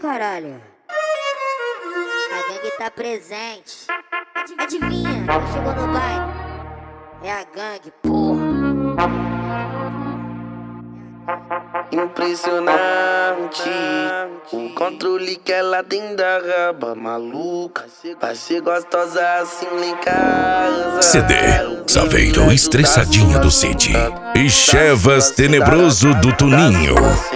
caralho. A gangue tá presente. Adivinha, quem chegou no baile? É a gangue, porra. Impressionante o controle que ela tem da raba maluca. Vai ser gostosa assim lá em casa. CD Saveiro Estressadinho do City e Chevas Tenebroso do Tuninho.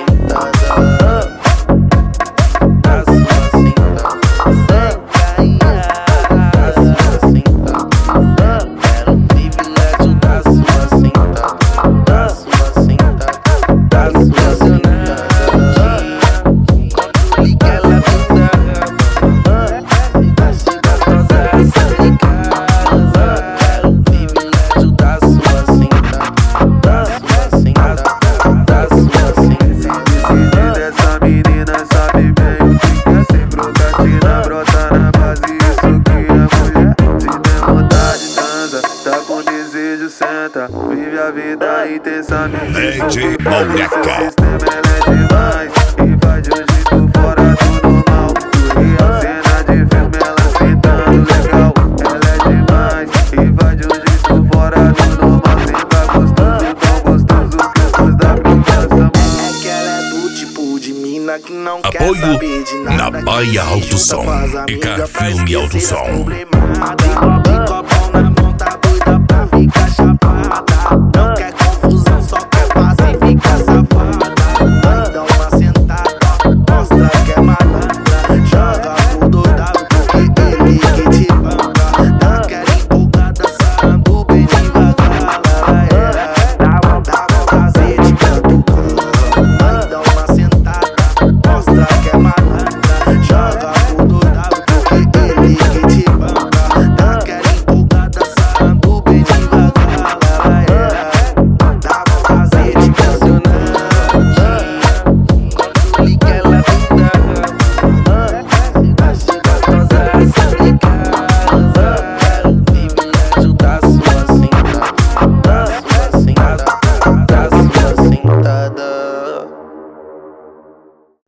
Vive a vida intensamente. DJ Moleca. O sistema ela é demais e faz de um jeito fora do normal. A cena de filme ela sentando legal. Ela é demais e faz de um jeito fora do normal. Senta gostoso, tão gostoso que eu gosto da provocação. É que ela é do tipo de mina que não quer saber de nada. Na Baia Alto Som e Carfilme Alto Som. Copão na mão, tá doida pra ficar chapa.